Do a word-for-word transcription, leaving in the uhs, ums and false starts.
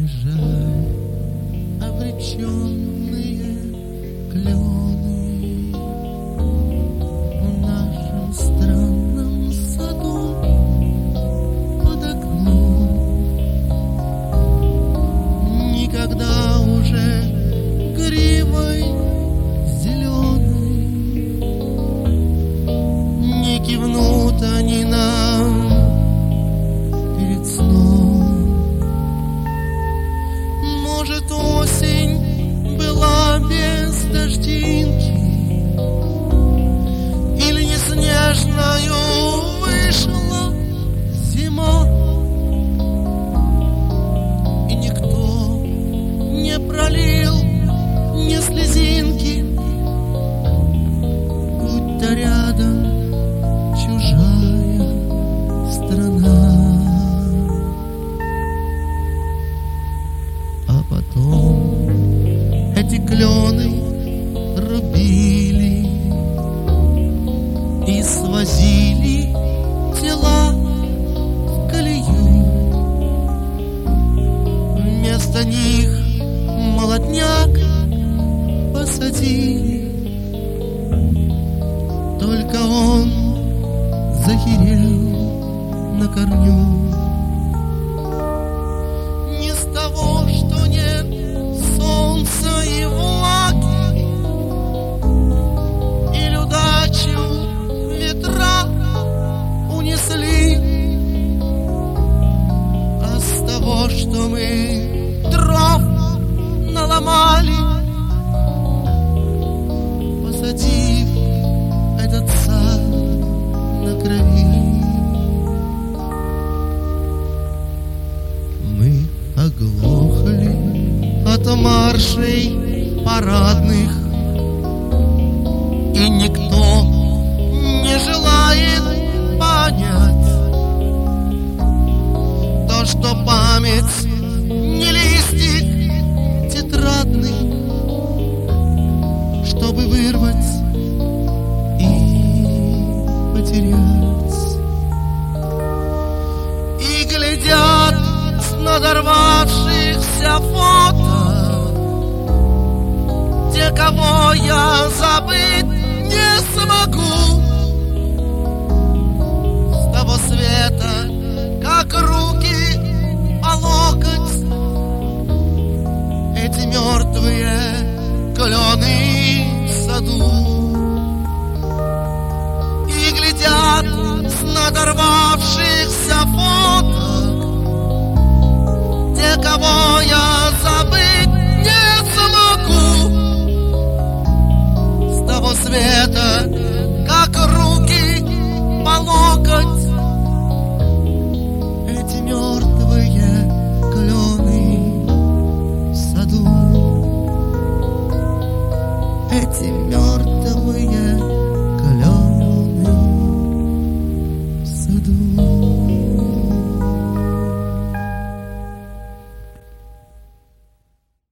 Жаль, обреченные клены в нашем странном саду под окном. Никогда уже гривой зеленой не кивнут они нам перед сном. Может, осень была без дождинки, или не снежною вышла зима, и никто не пролил ни слезинки, будь-то рядом чужая страна. А потом эти клены рубили и свозили тела в колею. Вместо них молодняк посадили, только он захерел на корню. Не с того, что нет солнца и влаги, или удачу ветра унесли, а с того, что мы дров наломали, посадив этот сад на крови. Мы оглохли от маршей парадных, и никто не желает понять то, что память не листик тетрадный, чтобы вырвать и потерять. И глядят с надорвавшихся фото те, кого я забыть не смогу, с того света, как руки по локоть эти мертвые клены в саду. И глядят с надорвавшихся фото